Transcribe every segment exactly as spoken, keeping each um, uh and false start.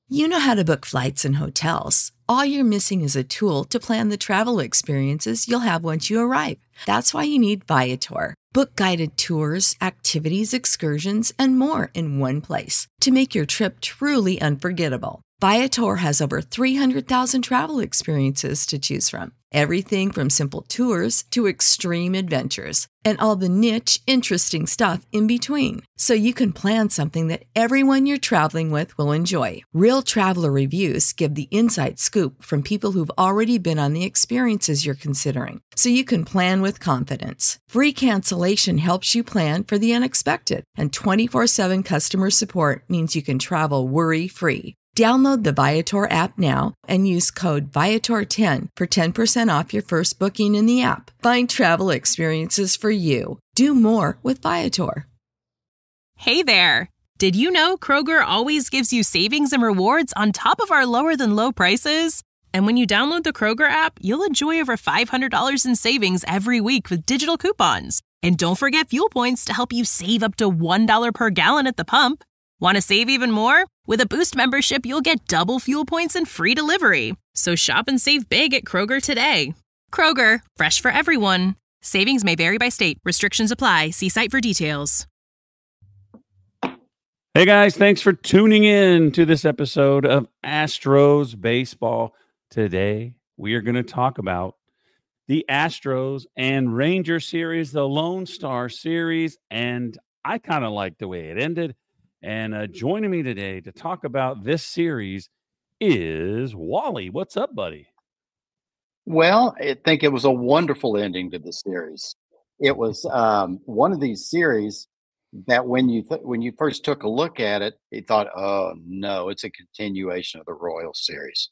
You know how to book flights and hotels. All you're missing is a tool to plan the travel experiences you'll have once you arrive. That's why you need Viator. Book guided tours, activities, excursions, and more in one place to make your trip truly unforgettable. Viator has over three hundred thousand travel experiences to choose from. Everything from simple tours to extreme adventures and all the niche, interesting stuff in between. So you can plan something that everyone you're traveling with will enjoy. Real traveler reviews give the inside scoop from people who've already been on the experiences you're considering. So you can plan with confidence. Free cancellation helps you plan for the unexpected. And twenty-four seven customer support means you can travel worry-free. Download the Viator app now and use code Viator ten for ten percent off your first booking in the app. Find travel experiences for you. Do more with Viator. Hey there! Did you know Kroger always gives you savings and rewards on top of our lower than low prices? And when you download the Kroger app, you'll enjoy over five hundred dollars in savings every week with digital coupons. And don't forget fuel points to help you save up to one dollar per gallon at the pump. Want to save even more? With a Boost membership, you'll get double fuel points and free delivery. So shop and save big at Kroger today. Kroger, fresh for everyone. Savings may vary by state. Restrictions apply. See site for details. Hey guys, thanks for tuning in to this episode of Astros Baseball. Today, we are going to talk about the Astros and Rangers series, the Lone Star series, and I kind of like the way it ended. And uh, joining me today to talk about this series is Wally. What's up, buddy? Well, I think it was a wonderful ending to the series. It was um, one of these series that when you th- when you first took a look at it, you thought, oh, no, it's a continuation of the Royals series.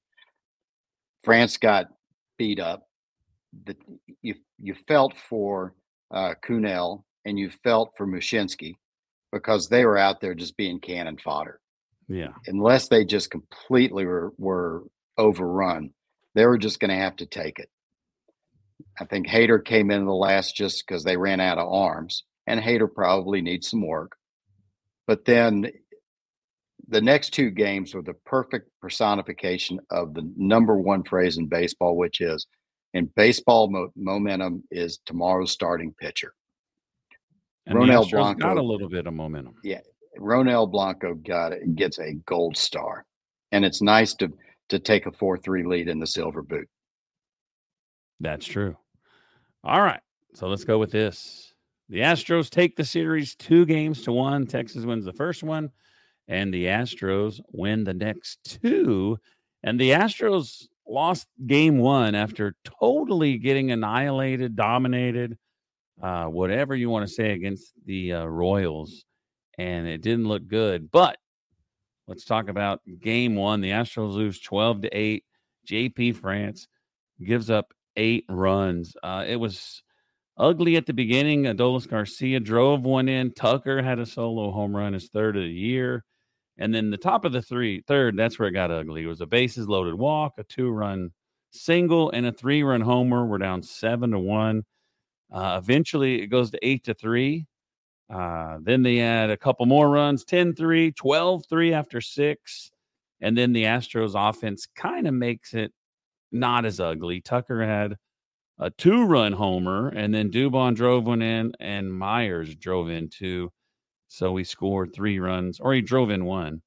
France got beat up. The, you, you felt for uh, Kunel and you felt for Mushinski, because they were out there just being cannon fodder. Yeah. Unless they just completely were, were overrun, they were just going to have to take it. I think Hader came in the last just because they ran out of arms, and Hader probably needs some work. But then the next two games were the perfect personification of the number one phrase in baseball, which is, in baseball, mo- momentum is tomorrow's starting pitcher. And Ronel the Astros Blanco got a little bit of momentum. Yeah, Ronel Blanco got it, gets a gold star, and it's nice to to take a four three lead in the Silver Boot. That's true. All right, so let's go with this. The Astros take the series two games to one. Texas wins the first one, and the Astros win the next two. And the Astros lost game one after totally getting annihilated, dominated. Uh, whatever you want to say against the uh, Royals, and it didn't look good. But let's talk about game one. The Astros lose twelve to eight. J P France gives up eight runs. Uh, it was ugly at the beginning. Adolis Garcia drove one in. Tucker had a solo home run, his third of the year. And then the top of the three, third, that's where it got ugly. It was a bases loaded walk, a two-run single, and a three-run homer. We're down seven to one. Uh, eventually, it goes to eight to three. Uh, then they add a couple more runs, ten three, twelve three after six. And then the Astros offense kind of makes it not as ugly. Tucker had a two-run homer, and then Dubon drove one in, and Myers drove in two. So we scored three runs, or he drove in one.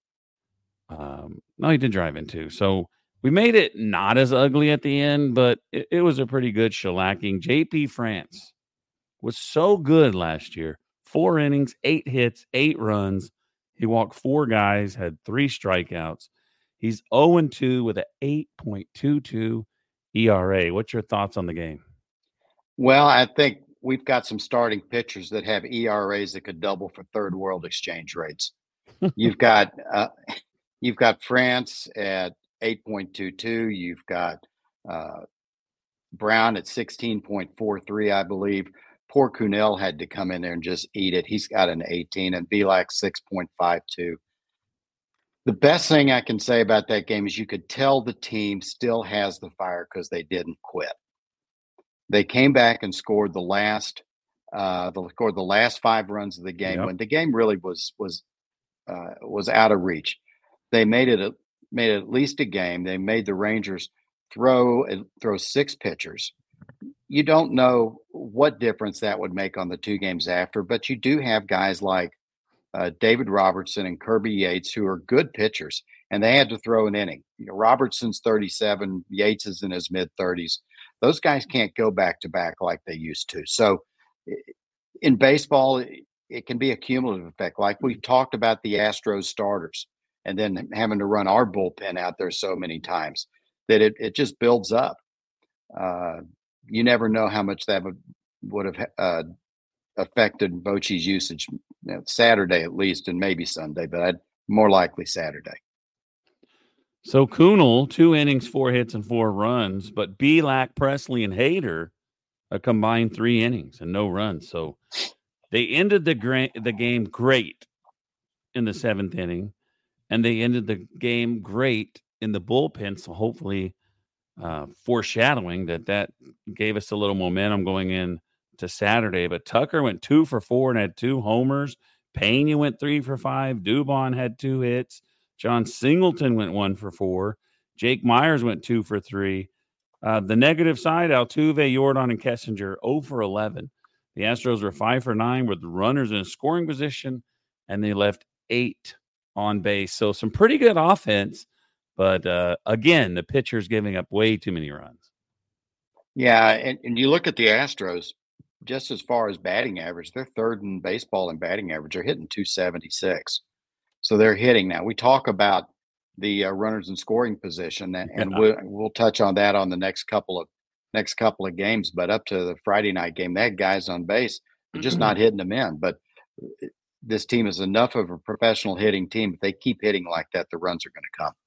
Um, no, he did drive in two. So we made it not as ugly at the end, but it, it was a pretty good shellacking. J P France was so good last year. Four innings, eight hits, eight runs. He walked four guys, had three strikeouts. He's oh and two with an eight point two two E R A. What's your thoughts on the game? Well, I think we've got some starting pitchers that have E R As that could double for third world exchange rates. You've got uh, you've got France at eight point two two. You've got uh, Brown at sixteen point four three, I believe. Poor Kunel had to come in there and just eat it. He's got an eighteen, and Bielak six point five two. The best thing I can say about that game is you could tell the team still has the fire because they didn't quit. They came back and scored the last uh, they scored the last five runs of the game, Yep. when the game really was was uh, was out of reach. they made it a, made it at least a game. They made the Rangers throw throw six pitchers. You don't know what difference that would make on the two games after, but you do have guys like uh, David Robertson and Kirby Yates who are good pitchers, and they had to throw an inning. You know, Robertson's thirty-seven, Yates is in his mid thirties. Those guys can't go back to back like they used to. So in baseball, it can be a cumulative effect. Like we've talked about the Astros starters and then having to run our bullpen out there so many times that it, it just builds up. Uh, you never know how much that would, would have uh, affected Bochy's usage, you know, Saturday at least, and maybe Sunday, but I'd more likely Saturday. So Kunal, two innings, four hits, and four runs, but Belak, Presley, and Hader a combined three innings and no runs. So they ended the gra- the game great in the seventh inning, and they ended the game great in the bullpen. So hopefully, uh, foreshadowing that that gave us a little momentum going in to Saturday. But Tucker went two for four and had two homers. Pena went three for five. Dubon had two hits. John Singleton went one for four. Jake Myers went two for three. Uh, the negative side, Altuve, Jordan, and Kessinger, zero for eleven. The Astros were five for nine with runners in scoring position, and they left eight on base. So some pretty good offense, but uh, again, the pitcher's giving up way too many runs. Yeah, and, and you look at the Astros, just as far as batting average, they're third in baseball in batting average. They're hitting two seventy-six. So they're hitting now. We talk about the uh, runners in scoring position, and, and we'll, we'll touch on that on the next couple of next couple of games. But up to the Friday night game, they had guys on base. They're just not hitting them in. But this team is enough of a professional hitting team. If they keep hitting like that, the runs are going to come.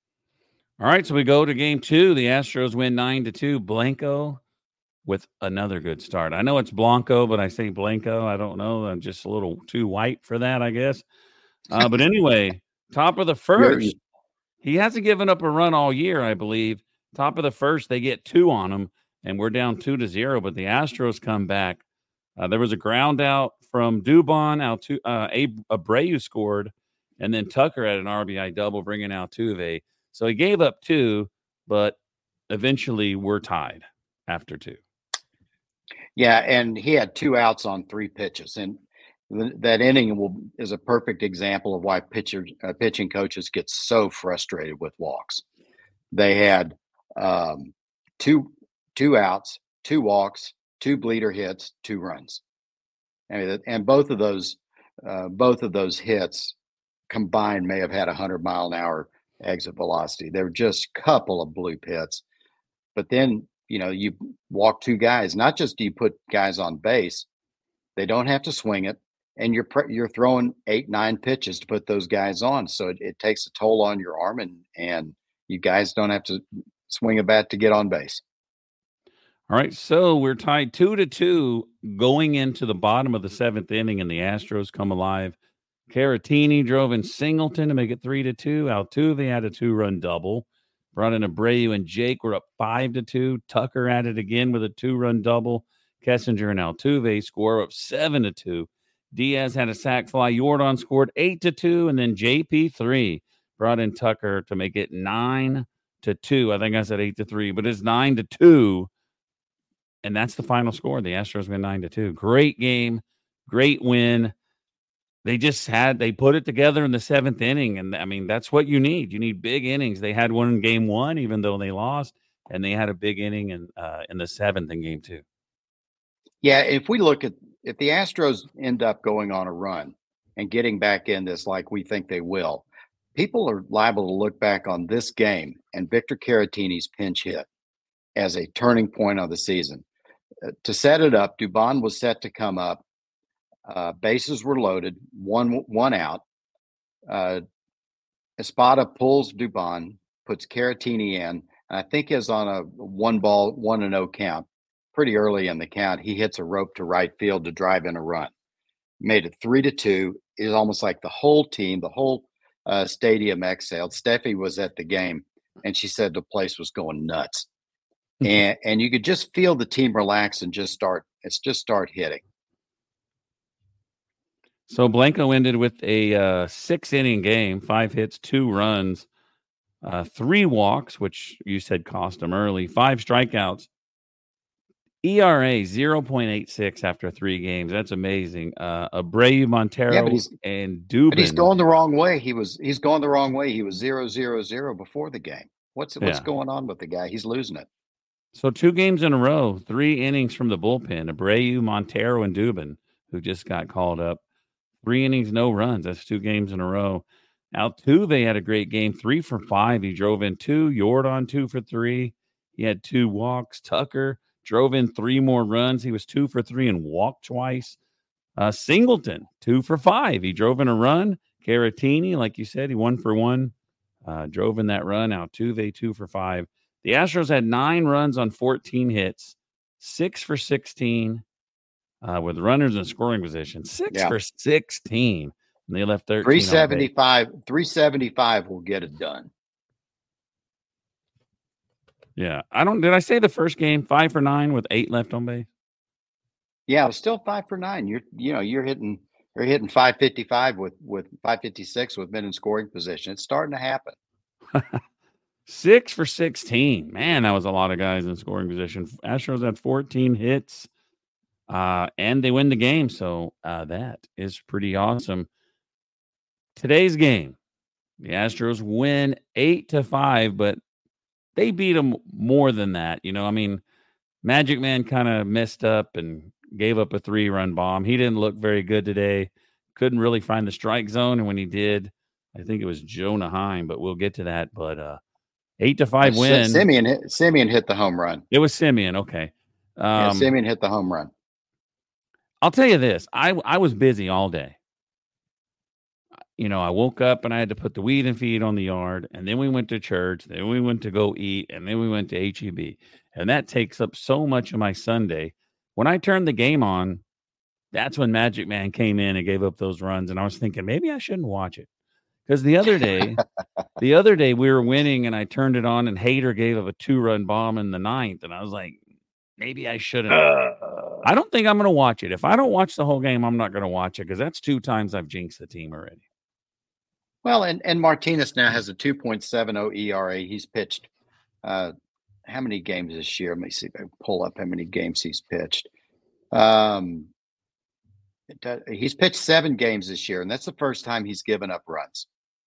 All right, so we go to game two. The Astros win nine to two. Blanco with another good start. I know it's Blanco, but I say Blanco. I don't know. I'm just a little too white for that, I guess. Uh, but anyway, top of the first, he hasn't given up a run all year, I believe. Top of the first, they get two on him, and we're down two to zero. But the Astros come back. Uh, there was a ground out from Dubon. Altu- uh, Abreu scored, and then Tucker had an R B I double, bringing Altuve. So he gave up two, but eventually we're tied after two. Yeah, and he had two outs on three pitches, and that inning will, is a perfect example of why pitcher, uh, pitching coaches get so frustrated with walks. They had um, two two outs, two walks, two bleeder hits, two runs. I mean, and both of those uh, both of those hits combined may have had a hundred mile an hour exit velocity. They were just a couple of bloop hits. But then, you know, you walk two guys. Not just do you put guys on base, they don't have to swing it. And you're you're throwing eight, nine pitches to put those guys on. So it, it takes a toll on your arm, and, and you guys don't have to swing a bat to get on base. All right, so we're tied two to two going into the bottom of the seventh inning, and the Astros come alive. Caratini drove in Singleton to make it three to two. Altuve had a two-run double. Brought in Abreu and Jake. We're up five to two. Tucker added again with a two-run double. Kessinger and Altuve score up seven to two. Diaz had a sac fly. Jordan scored eight to two, and then J P three brought in Tucker to make it nine to two. I think I said eight to three, but it's nine to two, and that's the final score. The Astros win nine to two. Great game, great win. They just had they put it together in the seventh inning, and I mean that's what you need. You need big innings. They had one in game one, even though they lost, and they had a big inning in uh, in the seventh in game two. Yeah, if we look at if the Astros end up going on a run and getting back in this like we think they will, people are liable to look back on this game and Victor Caratini's pinch hit as a turning point of the season. Uh, to set it up, Dubon was set to come up. Uh, bases were loaded, one one out. Uh, Espada pulls Dubon, puts Caratini in, and I think is on a one ball, one and oh count. Pretty early in the count, he hits a rope to right field to drive in a run. Made it three to two. It was almost like the whole team, the whole uh, stadium exhaled. Steffi was at the game, and she said the place was going nuts. and and you could just feel the team relax and just start. It's just start hitting. So Blanco ended with a uh, six-inning game, five hits, two runs, uh, three walks, which you said cost him early, five strikeouts. E R A zero point eight six after three games. That's amazing. Uh, Abreu, Montero, Yeah, but he's and Dubin. but he's going the wrong way. He was he's going the wrong way. He was zero zero zero before the game. What's what's Yeah. going on with the guy? He's losing it. So two games in a row, three innings from the bullpen. Abreu, Montero, and Dubin, who just got called up. Three innings, no runs. That's two games in a row. Altuve had a great game, three for five. He drove in two. Yordan, two for three. He had two walks. Tucker drove in three more runs. He was two for three and walked twice. Uh, Singleton, two for five. He drove in a run. Caratini, like you said, he one for one. Uh, drove in that run. Altuve, two for five. The Astros had nine runs on fourteen hits, six for sixteen uh, with runners in scoring position. Six Yeah. for sixteen. And they left thirteen. three seventy-five, three seventy-five will get it done. Yeah. I don't, did I say the first game, five for nine with eight left on base? Yeah, it was still five for nine. You're you know, you're hitting you're hitting five fifty-five with with five fifty-six with men in scoring position. It's starting to happen. Six for sixteen. Man, that was a lot of guys in scoring position. Astros had fourteen hits, uh, and they win the game. So uh, that is pretty awesome. Today's game, the Astros win eight to five, but they beat them more than that. You know, I mean, Magic Man kind of messed up and gave up a three-run bomb. He didn't look very good today. Couldn't really find the strike zone, and when he did, I think it was Jonah Heim, but we'll get to that. But uh, eight to five win. Simeon hit, Simeon hit the home run. It was Simeon. Okay. Um, yeah, Simeon hit the home run. I'll tell you this. I I was busy all day. You know, I woke up and I had to put the weed and feed on the yard, and then we went to church, then we went to go eat, and then we went to H E B. And that takes up so much of my Sunday. When I turned the game on, that's when Magic Man came in and gave up those runs. And I was thinking, maybe I shouldn't watch it. Because the other day, the other day we were winning and I turned it on and Hader gave up a two-run bomb in the ninth. And I was like, maybe I shouldn't. Uh, I don't think I'm going to watch it. If I don't watch the whole game, I'm not going to watch it because that's two times I've jinxed the team already. Well, and, and Martinez now has a two point seven oh E R A. He's pitched uh, how many games this year? Let me see if I can pull up how many games he's pitched. Um, does, he's pitched seven games this year, and that's the first time he's given up runs.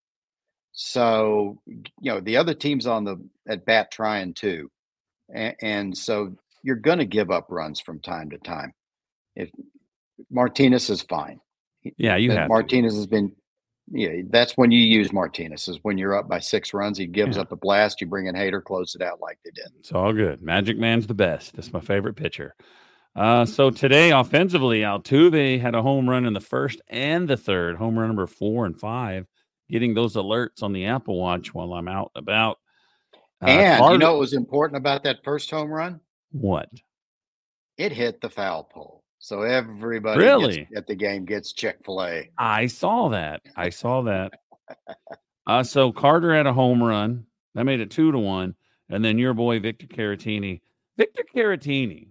So, you know, the other team's on the at bat trying too. And, and so you're going to give up runs from time to time. If Martinez is fine. Yeah, you have Martinez to. has been Yeah, that's when you use Martinez, is when you're up by six runs. He gives yeah. up a blast. You bring in Hader, close it out like they did. It's all good. Magic Man's the best. That's my favorite pitcher. Uh, so today, offensively, Altuve had a home run in the first and the third, home run number four and five, getting those alerts on the Apple Watch while I'm out and about. Uh, and Carter, you know what was important about that first home run? What? It hit the foul pole. So everybody really? gets, at the game gets Chick-fil-A. I saw that. I saw that. uh, so Carter had a home run. That made it two to one. And then your boy, Victor Caratini. Victor Caratini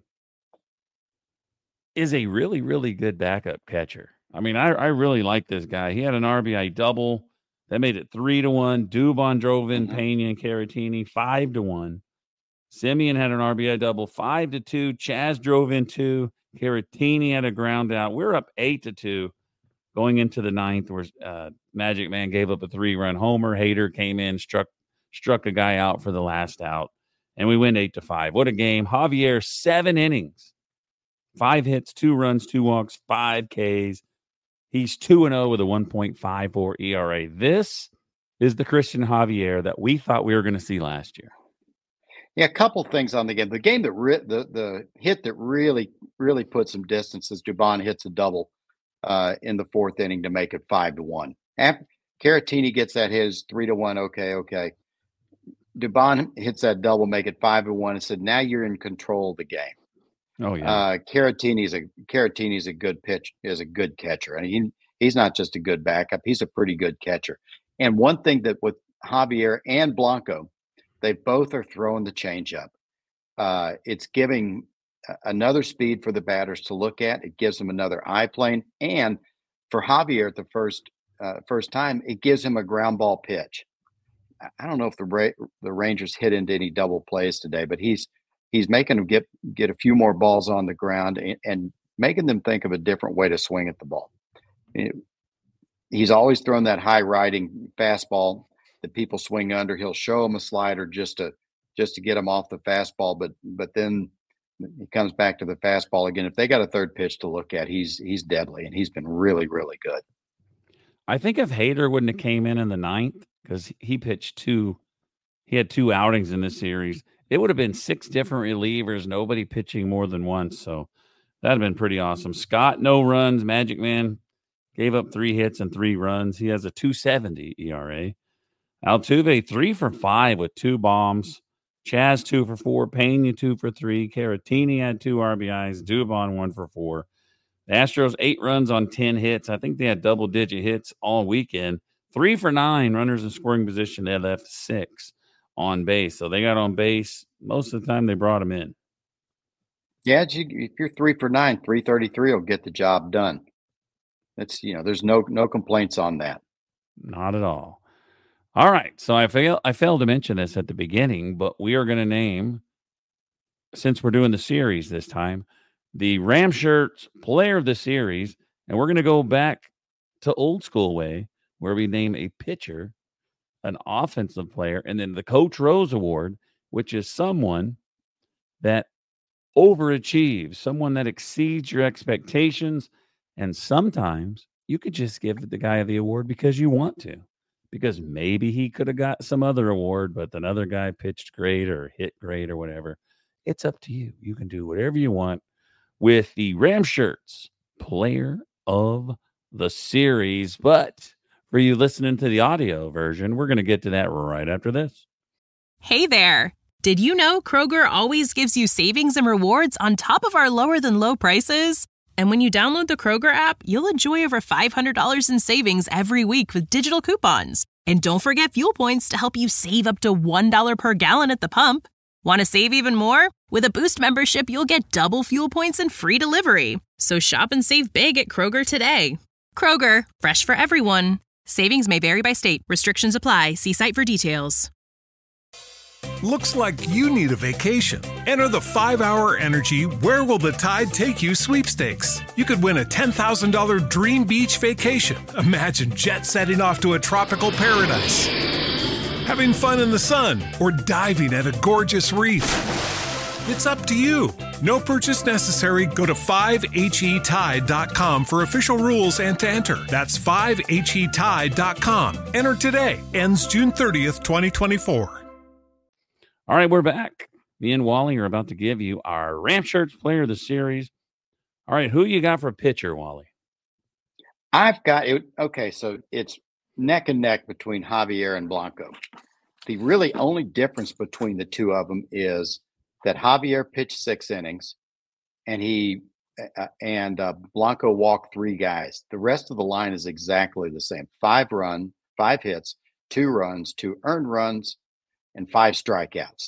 is a really, really good backup catcher. I mean, I, I really like this guy. He had an R B I double. That made it three to one. Dubon drove in mm-hmm. Pena and Caratini, five to one. Simeon had an R B I double, five to two. Chaz drove in two. Caratini had a ground out. We're up eight to two going into the ninth, where uh, Magic Man gave up a three-run homer. Hader came in, struck struck a guy out for the last out, and we win eight to five. What a game! Javier, seven innings, five hits, two runs, two walks, five Ks. He's two and zero with a one point five four E R A. This is the Christian Javier that we thought we were going to see last year. Yeah, a couple things on the game. The game that re- the the hit that really really put some distance is Dubon hits a double uh, in the fourth inning to make it five to one. After Caratini gets that his three to one. Okay, okay. Dubon hits that double, make it five to one, and said, "Now you're in control of the game." Oh yeah. Uh, Caratini's a Caratini's a good pitch is a good catcher, and he he's not just a good backup. He's a pretty good catcher. And one thing that with Javier and Blanco, they both are throwing the changeup. Uh, it's giving another speed for the batters to look at. It gives them another eye plane. And for Javier at the first uh, first time, it gives him a ground ball pitch. I don't know if the Ra- the Rangers hit into any double plays today, but he's he's making them get get a few more balls on the ground and, and making them think of a different way to swing at the ball. It, he's always thrown that high riding fastball that people swing under. He'll show them a slider just to just to get them off the fastball, but but then he comes back to the fastball again. If they got a third pitch to look at, he's he's deadly, and he's been really really good. I think if Hader wouldn't have came in in the ninth, because he pitched two, he had two outings in this series, it would have been six different relievers, nobody pitching more than once. So that'd have been pretty awesome. Scott, no runs. Magic Man gave up three hits and three runs. He has a two seventy E R A. Altuve, three for five with two bombs. Chaz, two for four. Pena, two for three. Caratini had two R B Is. Dubon, one for four. The Astros, eight runs on ten hits. I think they had double-digit hits all weekend. Three for nine, runners in scoring position. They left six on base. So they got on base. Most of the time, they brought them in. Yeah, if you're three for nine, three thirty-three will get the job done. That's, you know, there's no no complaints on that. Not at all. All right. So I fail I failed to mention this at the beginning, but we are going to name, since we're doing the series this time, the Ramshirts Player of the Series, and we're going to go back to old school way, where we name a pitcher, an offensive player, and then the Coach Rose Award, which is someone that overachieves, someone that exceeds your expectations, and sometimes you could just give the guy the award because you want to, because maybe he could have got some other award, but another guy pitched great or hit great or whatever. It's up to you. You can do whatever you want with the Ramshirts Player of the Series. But for you listening to the audio version, we're going to get to that right after this. Hey there. Did you know Kroger always gives you savings and rewards on top of our lower than low prices? And when you download the Kroger app, you'll enjoy over five hundred dollars in savings every week with digital coupons. And don't forget fuel points to help you save up to one dollar per gallon at the pump. Want to save even more? With a Boost membership, you'll get double fuel points and free delivery. So shop and save big at Kroger today. Kroger, fresh for everyone. Savings may vary by state. Restrictions apply. See site for details. Looks like you need a vacation. Enter the five hour Energy Where Will the Tide Take You sweepstakes. You could win a ten thousand dollars dream beach vacation. Imagine jet setting off to a tropical paradise, having fun in the sun, or diving at a gorgeous reef. It's up to you. No purchase necessary. Go to five H E tide dot com for official rules and to enter. That's five H E tide dot com. Enter today. Ends June thirtieth, twenty twenty-four. All right, we're back. Me and Wally are about to give you our Ramshirts Player of the Series. All right, who you got for pitcher, Wally? I've got it. Okay, so it's neck and neck between Javier and Blanco. The really only difference between the two of them is that Javier pitched six innings, and he uh, and uh, Blanco walked three guys. The rest of the line is exactly the same: five run, five hits, two runs, two earned runs, and five strikeouts.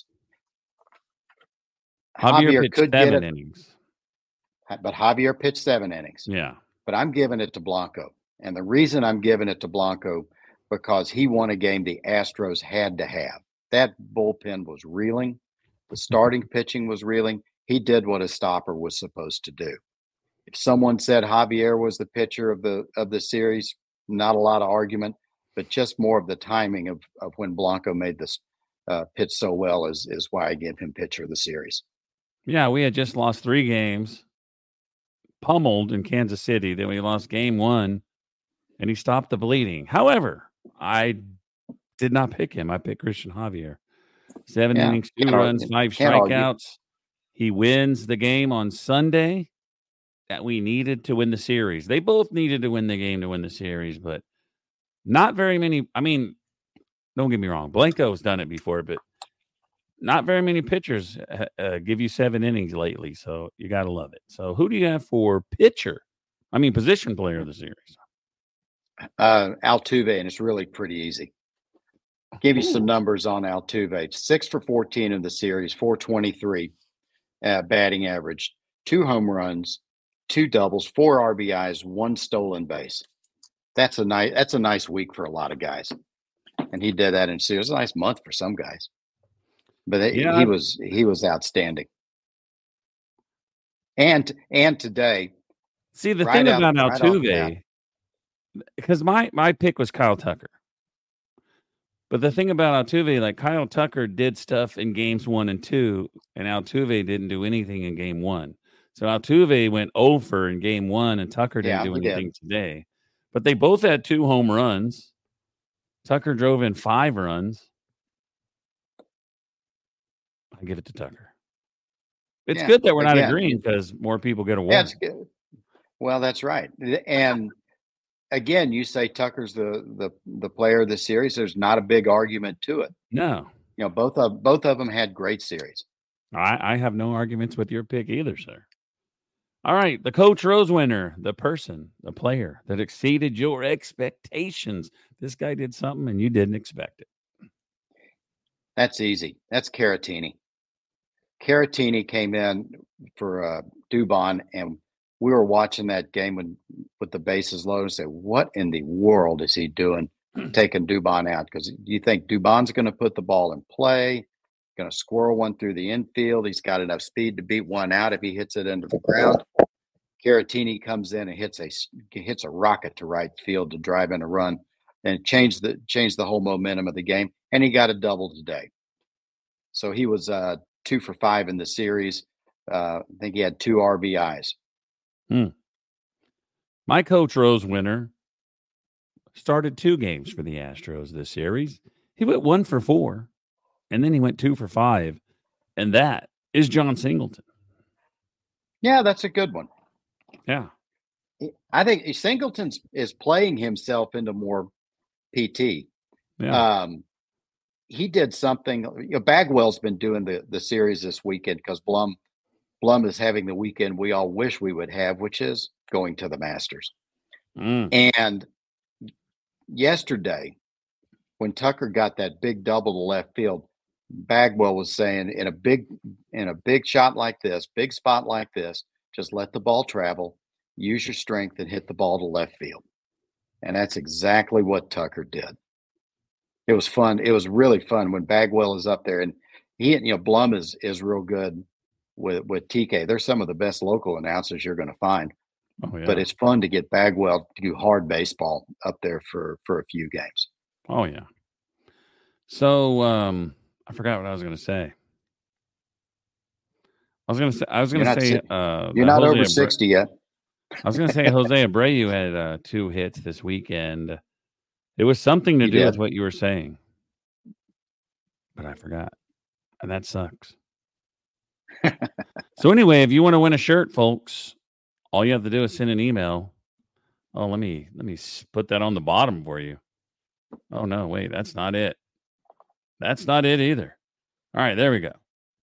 Javier, Javier pitched could seven get it, innings, but Javier pitched seven innings. Yeah, but I'm giving it to Blanco, and the reason I'm giving it to Blanco because he won a game the Astros had to have. That bullpen was reeling. The starting pitching was reeling. He did what a stopper was supposed to do. If someone said Javier was the pitcher of the of the series, not a lot of argument, but just more of the timing of, of when Blanco made this uh, pitch so well is, is why I give him pitcher of the series. Yeah, we had just lost three games, pummeled in Kansas City. Then we lost game one, and he stopped the bleeding. However, I did not pick him. I picked Christian Javier. Seven yeah, innings, two runs, argue. five strikeouts. Argue. He wins the game on Sunday that we needed to win the series. They both needed to win the game to win the series, but not very many. I mean, don't get me wrong. Blanco's done it before, but not very many pitchers uh, give you seven innings lately, so you got to love it. So who do you have for pitcher? I mean, position player of the series? Uh, Altuve, and it's really pretty easy. Give you some numbers on Altuve. Six for fourteen in the series, four twenty-three uh, batting average, two home runs, two doubles, four R B Is, one stolen base. That's a nice that's a nice week for a lot of guys. And he did that in series. It was a nice month for some guys. But it, Yeah, he I- was he was outstanding. And and today, See, the right thing out- about right off Altuve, because my my pick was Kyle Tucker. But the thing about Altuve, like Kyle Tucker did stuff in games one and two, and Altuve didn't do anything in game one. So Altuve went over in game one, and Tucker didn't Yeah, do he did. anything today. But they both had two home runs. Tucker drove in five runs. I give it to Tucker. It's Yeah, good that we're not again. agreeing because more people get a warning. That's good. Well, that's right. And again, you say Tucker's the the the player of the series. There's not a big argument to it. No, You know, both of both of them had great series. I, I have no arguments with your pick either, sir. All right, the Coach Rose winner, the person, the player that exceeded your expectations. This guy did something and you didn't expect it. That's easy. That's Caratini. Caratini came in for uh, Dubon, and we were watching that game when, with the bases loaded and said, what in the world is he doing taking Dubon out? Because you think Dubon's going to put the ball in play, going to squirrel one through the infield. He's got enough speed to beat one out if he hits it into the ground. Caratini comes in and hits a hits a rocket to right field to drive in a run and change the change the whole momentum of the game. And he got a double today. So he was uh, two for five in the series. Uh, I think he had two R B Is. Hmm. My Coach Rose winner started two games for the Astros this series. He went one for four, and then he went two for five, and that is John Singleton. Yeah, that's a good one. Yeah. I think Singleton's is playing himself into more P T. Yeah. Um, he did something. You know, Bagwell's been doing the the series this weekend because Blum Blum is having the weekend we all wish we would have, which is going to the Masters. Mm. And yesterday, when Tucker got that big double to left field, Bagwell was saying, in a big in a big shot like this, big spot like this, just let the ball travel, use your strength, and hit the ball to left field. And that's exactly what Tucker did. It was fun. It was really fun when Bagwell is up there, and he, you know, Blum is is real good with with T K. They're some of the best local announcers you're going to find. Oh, yeah. But it's fun to get Bagwell to do hard baseball up there for for a few games. Oh, yeah. So um, I forgot what I was going to say. I was going to say, I was going You're to not say, si- uh, You're that not Jose over Abra- sixty yet. I was going to say Jose Abreu had uh, two hits this weekend. It was something to He do did. with what you were saying, but I forgot, and that sucks. So anyway, if you want to win a shirt, folks, all you have to do is send an email. Oh, let me let me s- put that on the bottom for you. Oh no, wait, that's not it. That's not it either. All right, there we go.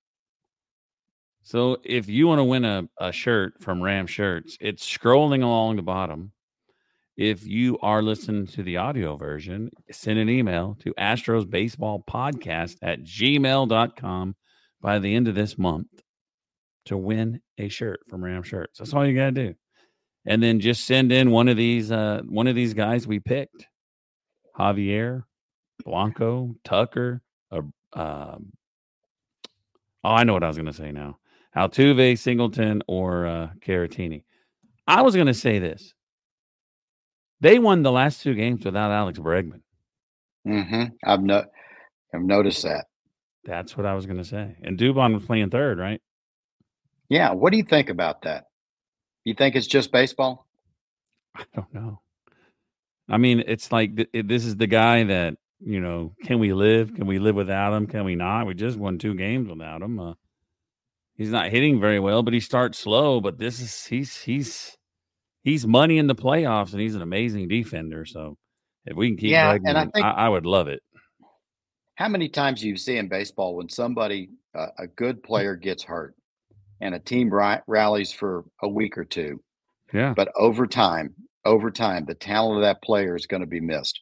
So if you want to win a, a shirt from Ram Shirts, it's scrolling along the bottom. If you are listening to the audio version, send an email to Astros Baseball Podcast at gmail dot com by the end of this month to win a shirt from Ram Shirts. That's all you got to do. And then just send in one of these uh, one of these guys we picked. Javier, Blanco, Tucker. Uh, um, oh, I know what I was going to say now. Altuve, Singleton, or uh, Caratini. I was going to say this. They won the last two games without Alex Bregman. Mm-hmm. I've no, I've noticed that. That's what I was going to say. And Dubon was playing third, right? Yeah. What do you think about that? You think it's just baseball? I don't know. I mean, it's like th- it- this is the guy that, you know, can we live? Can we live without him? Can we not? We just won two games without him. Uh, he's not hitting very well, but he starts slow. But this is he's he's he's money in the playoffs, and he's an amazing defender. So if we can keep Yeah, Bregman, and I think- I, I would love it. How many times do you see in baseball when somebody, uh, a good player gets hurt and a team ri- rallies for a week or two, Yeah. but over time, over time, the talent of that player is going to be missed.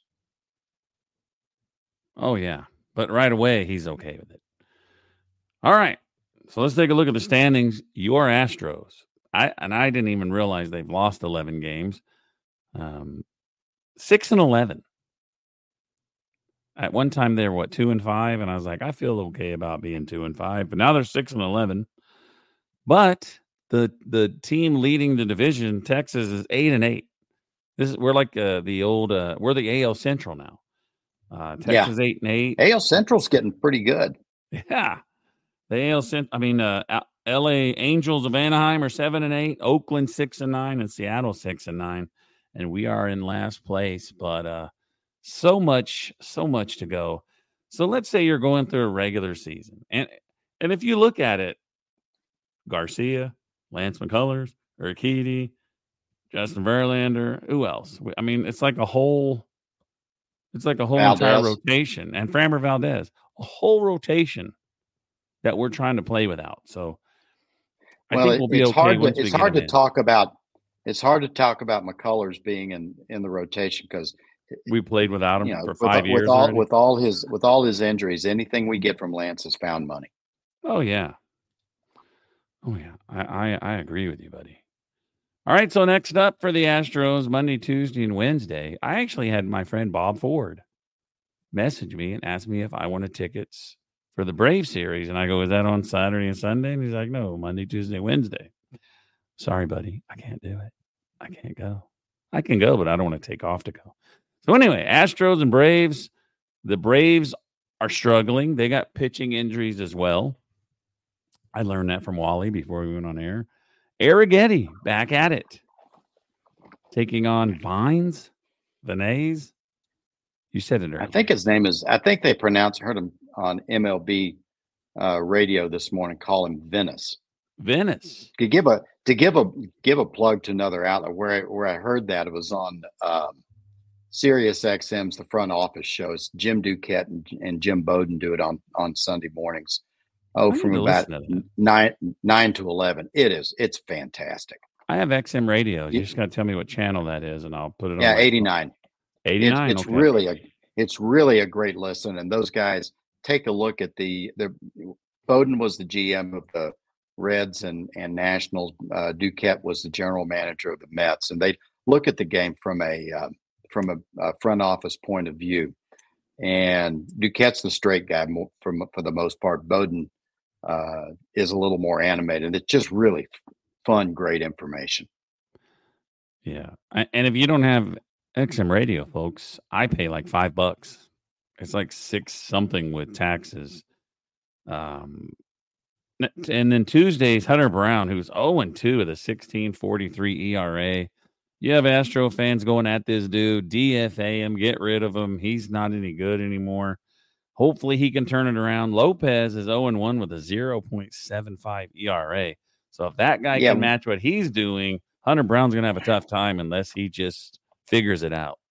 Oh, yeah. But right away, he's okay with it. All right. So let's take a look at the standings. Your Astros. I And I didn't even realize they've lost eleven games. Um, six and eleven. At one time they were what two and five, and I was like, I feel okay about being two and five, but now they're six and eleven. But the the team leading the division, Texas, is eight and eight. This is we're like uh, the old uh, we're the A L Central now. Uh, Texas yeah. eight and eight. A L Central's getting pretty good. Yeah, the A L Central. I mean, uh, L A Angels of Anaheim are seven and eight. Oakland six and nine, and Seattle six and nine. And we are in last place, but uh, so much, so much to go. So let's say you're going through a regular season, and and if you look at it, Garcia, Lance McCullers, Urquidy, Justin Verlander, who else? I mean, it's like a whole, it's like a whole Valdez. entire rotation, and Framber Valdez, a whole rotation that we're trying to play without. So I well, think we'll be it's okay. Hard once to, we it's get hard to in. talk about. It's hard to talk about McCullers being in, in the rotation because we played without him you know, for with, five with years. All, already. with all his with all his injuries, anything we get from Lance is found money. Oh yeah, oh yeah. I, I I agree with you, buddy. All right, so next up for the Astros, Monday, Tuesday, and Wednesday, I actually had my friend Bob Ford message me and ask me if I wanted tickets for the Brave series, and I go, "Is that on Saturday and Sunday?" And he's like, "No, Monday, Tuesday, Wednesday." Sorry, buddy. I can't do it. I can't go. I can go, but I don't want to take off to go. So anyway, Astros and Braves. The Braves are struggling. They got pitching injuries as well. I learned that from Wally before we went on air. Arrighetti back at it. Taking on Vines. Vinay. You said it earlier. I think his name is, I think they pronounce, heard him on M L B uh, radio this morning, call him Venice. Venice. To give a to give a give a plug to another outlet where I, where I heard that it was on um, Sirius X M's The Front Office shows. Jim Duquette and, and Jim Bowden do it on on Sunday mornings. Oh, from about nine nine to eleven. It is. It's fantastic. I have X M radio. You just got to tell me what channel that is, and I'll put it on. Yeah, eighty-nine. eighty-nine. It's, it's okay. really a it's really a great listen. And those guys take a look at the the Bowden was the G M of the Reds and, and Nationals. Uh, Duquette was the general manager of the Mets, and they look at the game from a uh, from a, a front office point of view. And Duquette's the straight guy more, for for the most part. Bowden uh, is a little more animated. It's just really fun, great information. Yeah, I, and if you don't have X M radio, folks, I pay like five bucks. It's like six something with taxes. Um. And then Tuesday's Hunter Brown, who's oh and two with a sixteen forty-three E R A. You have Astro fans going at this dude, D F A him, get rid of him. He's not any good anymore. Hopefully he can turn it around. Lopez is oh and one with a zero point seven five E R A. So if that guy yeah. can match what he's doing, Hunter Brown's going to have a tough time unless he just figures it out.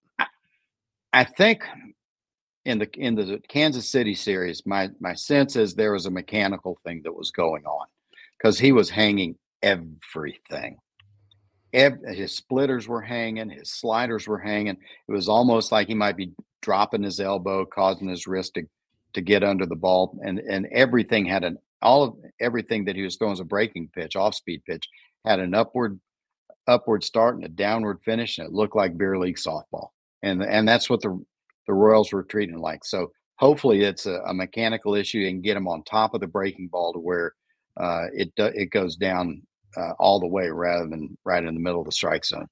I think in the in the Kansas City series, my my sense is there was a mechanical thing that was going on because he was hanging everything. Every, his splitters were hanging, his sliders were hanging. It was almost like he might be dropping his elbow, causing his wrist to, to get under the ball, and and everything had an all of everything that he was throwing as a breaking pitch, off speed pitch, had an upward upward start and a downward finish, and it looked like beer league softball. And and that's what the the Royals were treating like. So hopefully it's a, a mechanical issue and get them on top of the breaking ball to where uh, it it goes down uh, all the way rather than right in the middle of the strike zone.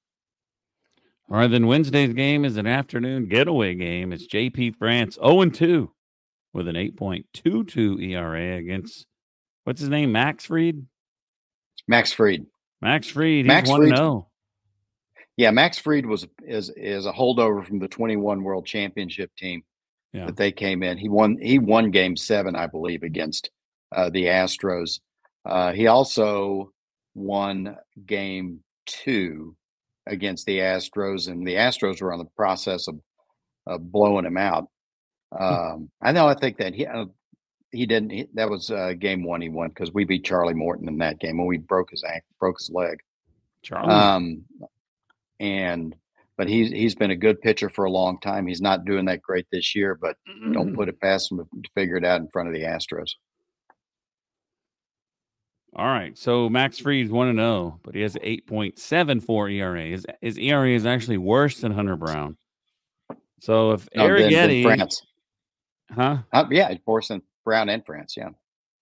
All right, then Wednesday's game is an afternoon getaway game. It's J P France oh and two with an eight point two two E R A against, what's his name, Max Fried? Max Fried. Max Fried, he's one and oh. Yeah, Max Fried was is is a holdover from the twenty-one World Championship team yeah. that they came in. He won he won Game Seven, I believe, against uh, the Astros. Uh, he also won Game Two against the Astros, and the Astros were on the process of, of blowing him out. Um, I know. I think that he uh, he didn't. He, that was uh, Game One he won because we beat Charlie Morton in that game when we broke his ankle, broke his leg. Charlie. Um, And, but he's, he's been a good pitcher for a long time. He's not doing that great this year, but mm-hmm. don't put it past him to figure it out in front of the Astros. All right. So Max Fried's one and oh, but he has an eight point seven four E R A. His, his E R A is actually worse than Hunter Brown. So if No, then, then Arrighetti, France. huh? Uh, yeah, it's worse than Brown and France. Yeah,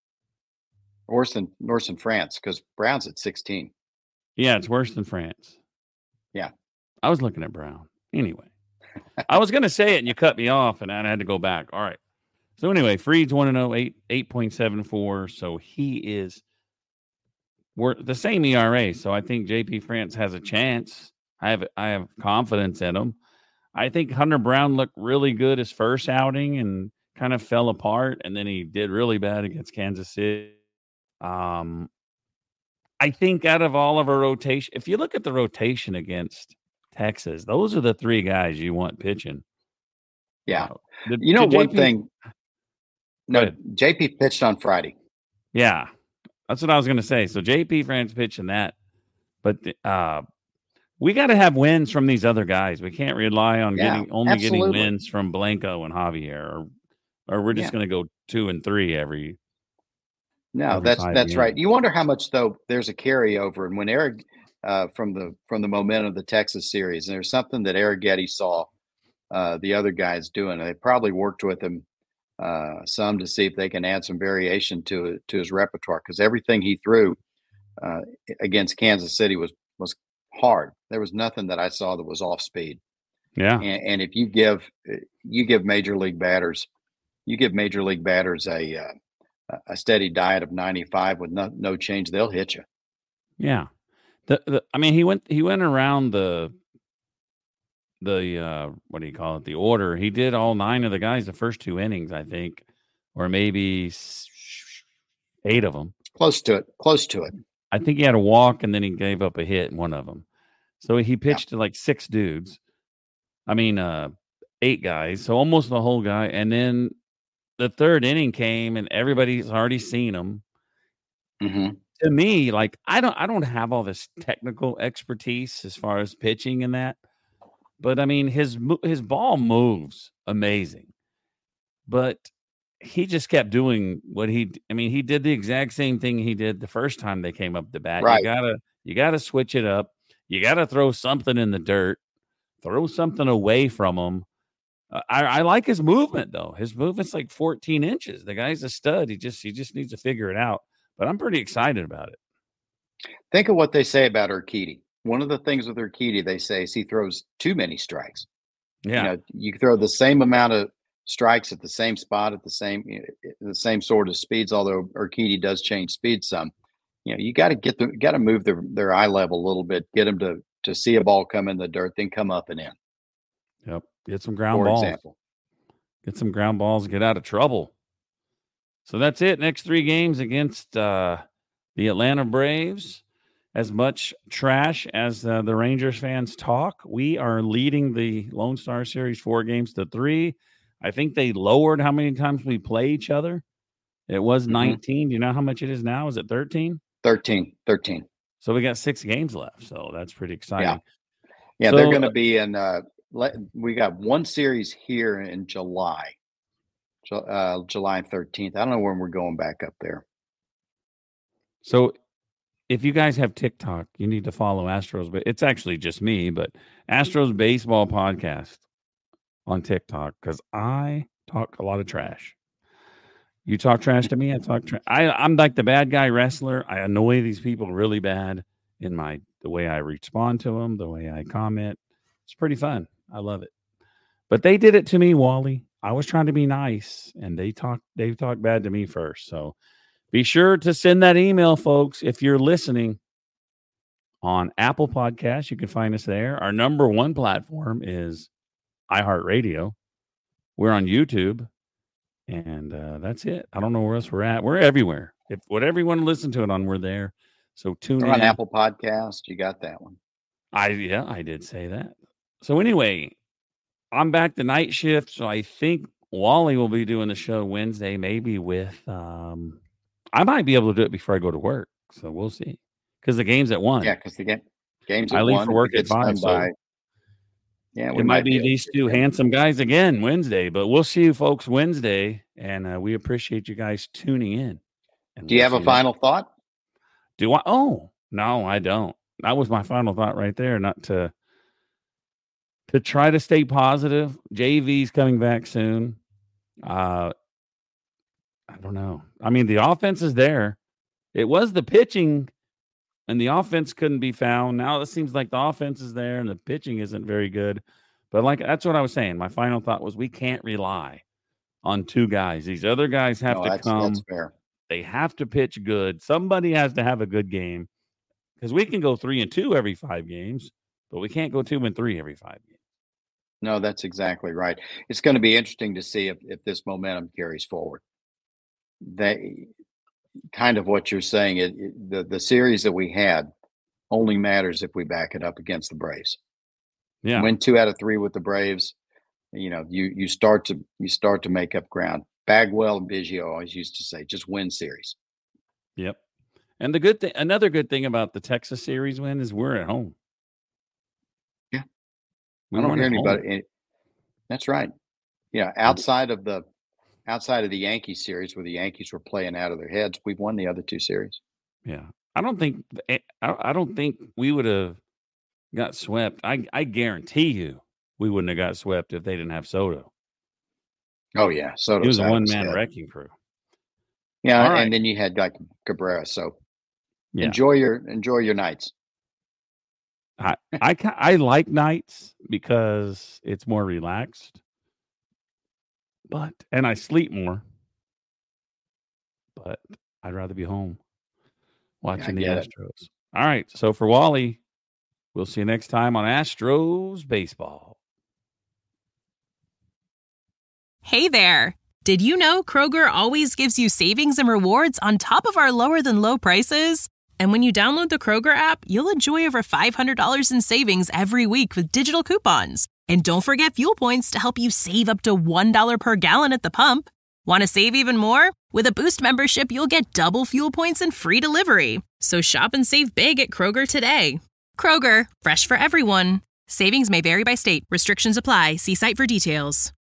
worse than worse than France because Brown's at sixteen. Yeah, it's worse than France. Yeah, I was looking at Brown. Anyway, I was going to say it and you cut me off and I had to go back. All right. So anyway, Freed's one and oh, eight point seven four. So he is we're the same E R A. So I think J P France has a chance. I have I have confidence in him. I think Hunter Brown looked really good his first outing and kind of fell apart, and then he did really bad against Kansas City. Um, I think out of all of our rotation, if you look at the rotation against Texas, those are the three guys you want pitching. Yeah. Uh, did, you know, did one J P thing. No, J P pitched on Friday. Yeah, that's what I was going to say. So J P France pitching that, but uh, we got to have wins from these other guys. We can't rely on Yeah, getting only absolutely. getting wins from Blanco and Javier, or or we're just Yeah. going to go two and three every. No, every that's five that's games. right. You wonder how much though there's a carryover, and when Eric uh, from the from the momentum of the Texas series, and there's something that Arrighetti saw uh, the other guys doing. They probably worked with him uh, some to see if they can add some variation to to his repertoire because everything he threw uh, against Kansas City was was hard. There was nothing that I saw that was off speed. Yeah, And, and if you give you give major league batters, you give major league batters a uh, a steady diet of ninety-five with no no change, they'll hit you. yeah. The, the I mean, he went he went around the the uh, what do you call it? The order. He did all nine of the guys the first two innings, I think, or maybe s- eight of them. Close to it. Close to it. I think he had a walk and then he gave up a hit in one of them. So he pitched to like six dudes. I mean, uh, eight guys. So almost the whole guy. And then the third inning came and everybody's already seen him. Mm-hmm. To me, like I don't, I don't have all this technical expertise as far as pitching and that. But I mean, his his ball moves amazing. But he just kept doing what he. I mean, he did the exact same thing he did the first time they came up the bat. Right. You gotta, you gotta switch it up. You gotta throw something in the dirt. Throw something away from him. Uh, I, I like his movement though. His movement's like fourteen inches. The guy's a stud. He just he just needs to figure it out. But I'm pretty excited about it. Think of what they say about Urquidy. One of the things with Urquidy, they say, is he throws too many strikes. Yeah, You know, you throw the same amount of strikes at the same spot at the same you know, the same sort of speeds. Although Urquidy does change speed some. You know, you got to get them, got to move their their eye level a little bit, get them to to see a ball come in the dirt, then come up and in. Yep. Get some ground For balls. example, Get some ground balls. Get out of trouble. So that's it. Next three games against uh, the Atlanta Braves. As much trash as uh, the Rangers fans talk, we are leading the Lone Star Series four games to three. I think they lowered how many times we play each other. It was Mhm. nineteen. Do you know how much it is now? Is it thirteen? thirteen, thirteen. So we got six games left. So that's pretty exciting. Yeah, So- they're going to be in. Uh, let, we got one series here in July, Ju- uh, July thirteenth. I don't know when we're going back up there. So if you guys have TikTok, you need to follow Astros, but it's actually just me, but Astros Baseball Podcast on TikTok because I talk a lot of trash. You talk trash to me, I talk trash. I I'm like the bad guy wrestler. I annoy these people really bad in my the way I respond to them, the way I comment. It's pretty fun. I love it. But they did it to me, Wally. I was trying to be nice, and they talked they talked bad to me first. So be sure to send that email, folks, if you're listening on Apple Podcasts. You can find us there. Our number one platform is iHeartRadio. We're on YouTube, and uh, that's it. I don't know where else we're at. We're everywhere. If whatever you want to listen to it on, we're there. So tune We're in. on Apple Podcast. You got that one. I yeah, I did say that. So anyway, I'm back to night shift. So I think Wally will be doing the show Wednesday, maybe with um I might be able to do it before I go to work. So we'll see. Because the game's at one. Yeah, because the game games I at leave one. for If work it at gets five, done so by- yeah, we it might be able these to. two handsome guys again Wednesday, but we'll see you folks Wednesday, and uh, we appreciate you guys tuning in. And Do you we'll have see a you final thought? Do I? Oh, no, I don't. That was my final thought right there. Not to to try to stay positive. J V's coming back soon. Uh, I don't know. I mean, the offense is there. It was the pitching, and the offense couldn't be found. Now it seems like the offense is there, and the pitching isn't very good. But like that's what I was saying. My final thought was we can't rely on two guys. These other guys have No, to that's, come. that's fair. They have to pitch good. Somebody has to have a good game because we can go three and two every five games, but we can't go two and three every five games. No, that's exactly right. It's going to be interesting to see if, if this momentum carries forward. They kind of what you're saying, it, it, the, the series that we had only matters if we back it up against the Braves. Yeah. Win two out of three with the Braves. You know, you you start to you start to make up ground. Bagwell and Biggio always used to say, just win series. Yep. And the good thing, another good thing about the Texas series win is we're at home. Yeah. We I don't won hear at anybody. home. Any, that's right. Yeah. Outside of the outside of the Yankees series where the Yankees were playing out of their heads, we've won the other two series. Yeah. I don't think I, I don't think we would have got swept. I I guarantee you we wouldn't have got swept if they didn't have Soto. Oh yeah. Soto's He was a out of one his man head. wrecking crew. Yeah, All right. and then you had like Cabrera. So Yeah. enjoy your enjoy your nights. I I ca- I like nights because it's more relaxed. But and I sleep more. But I'd rather be home watching the get it. Astros. All right. So for Wally, we'll see you next time on Astros Baseball. Hey there. Did you know Kroger always gives you savings and rewards on top of our lower than low prices? And when you download the Kroger app, you'll enjoy over five hundred dollars in savings every week with digital coupons. And don't forget fuel points to help you save up to one dollar per gallon at the pump. Want to save even more? With a Boost membership, you'll get double fuel points and free delivery. So shop and save big at Kroger today. Kroger, fresh for everyone. Savings may vary by state. Restrictions apply. See site for details.